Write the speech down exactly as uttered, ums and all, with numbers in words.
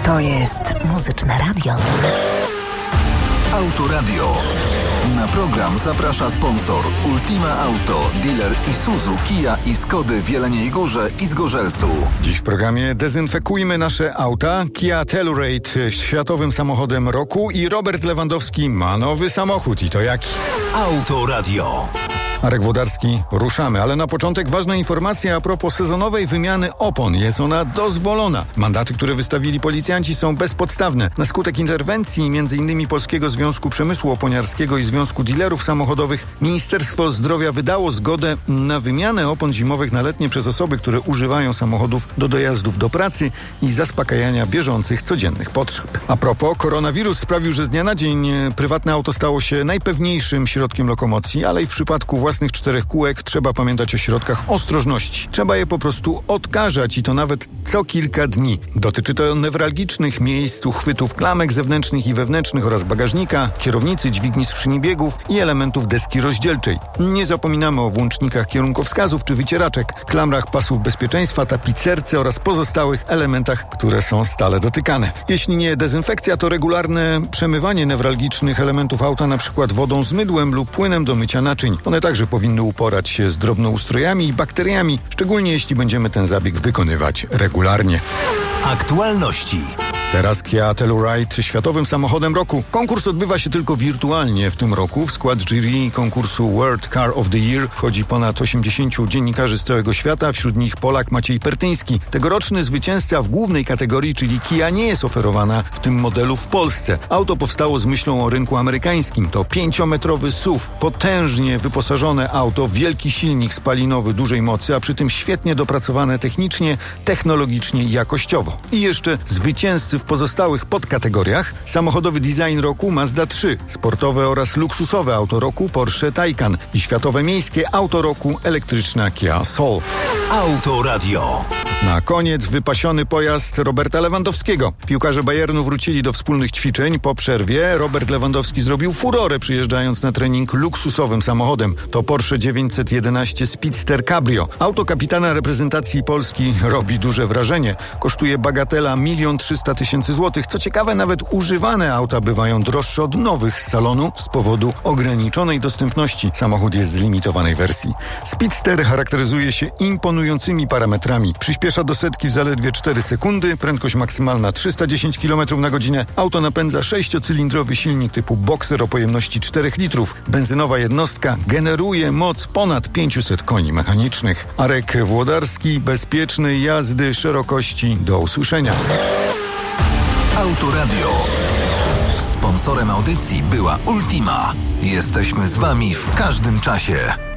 To jest Muzyczne Radio. Autoradio. Na program zaprasza sponsor Ultima Auto, dealer Isuzu, Kia i Skody w Jeleniej Górze i Zgorzelcu. Dziś w programie dezynfekujmy nasze auta. Kia Telluride światowym samochodem roku i Robert Lewandowski ma nowy samochód i to jaki? Autoradio. Marek Włodarski, ruszamy, ale na początek ważna informacja a propos sezonowej wymiany opon. Jest ona dozwolona. Mandaty, które wystawili policjanci, są bezpodstawne. Na skutek interwencji m.in. Polskiego Związku Przemysłu Oponiarskiego i Związku Dealerów Samochodowych Ministerstwo Zdrowia wydało zgodę na wymianę opon zimowych na letnie przez osoby, które używają samochodów do dojazdów do pracy i zaspokajania bieżących, codziennych potrzeb. A propos, koronawirus sprawił, że z dnia na dzień prywatne auto stało się najpewniejszym środkiem lokomocji, ale i w przypadku własnych czterech kółek trzeba pamiętać o środkach ostrożności. Trzeba je po prostu odkażać i to nawet co kilka dni. Dotyczy to newralgicznych miejsc, uchwytów klamek zewnętrznych i wewnętrznych oraz bagażnika, kierownicy, dźwigni skrzyni biegów i elementów deski rozdzielczej. Nie zapominamy o włącznikach kierunkowskazów czy wycieraczek, klamrach pasów bezpieczeństwa, tapicerce oraz pozostałych elementach, które są stale dotykane. Jeśli nie dezynfekcja, to regularne przemywanie newralgicznych elementów auta, na przykład wodą z mydłem lub płynem do mycia naczyń. One także powinny uporać się z drobnoustrojami i bakteriami, szczególnie jeśli będziemy ten zabieg wykonywać regularnie. Aktualności. Teraz Kia Telluride światowym samochodem roku. Konkurs odbywa się tylko wirtualnie w tym roku. W skład jury konkursu World Car of the Year wchodzi ponad osiemdziesięciu dziennikarzy z całego świata, wśród nich Polak Maciej Pertyński. Tegoroczny zwycięzca w głównej kategorii, czyli Kia, nie jest oferowana w tym modelu w Polsce. Auto powstało z myślą o rynku amerykańskim. To pięciometrowy S U V, potężnie wyposażone auto, wielki silnik spalinowy dużej mocy, a przy tym świetnie dopracowane technicznie, technologicznie i jakościowo. I jeszcze zwycięzcy w pozostałych podkategoriach: samochodowy design roku Mazda trzy, sportowe oraz luksusowe auto roku Porsche Taycan i światowe miejskie auto roku elektryczna Kia Soul. Autoradio. Na koniec wypasiony pojazd Roberta Lewandowskiego. Piłkarze Bayernu wrócili do wspólnych ćwiczeń po przerwie. Robert Lewandowski zrobił furorę, przyjeżdżając na trening luksusowym samochodem. To Porsche dziewięćset jedenaście Speedster Cabrio. Auto kapitana reprezentacji Polski robi duże wrażenie. Kosztuje bagatela milion trzysta tysięcy złotych. Co ciekawe, nawet używane auta bywają droższe od nowych z salonu z powodu ograniczonej dostępności. Samochód jest z limitowanej wersji. Speedster charakteryzuje się imponującymi parametrami. Przyspiesza do setki w zaledwie cztery sekundy, prędkość maksymalna trzysta dziesięć kilometrów na godzinę. Auto napędza sześciocylindrowy silnik typu Boxer o pojemności czterech litrów. Benzynowa jednostka generuje moc ponad pięćset koni mechanicznych. Marek Włodarski, bezpiecznej jazdy, szerokości. Do usłyszenia. Autoradio. Sponsorem audycji była Ultima. Jesteśmy z wami w każdym czasie.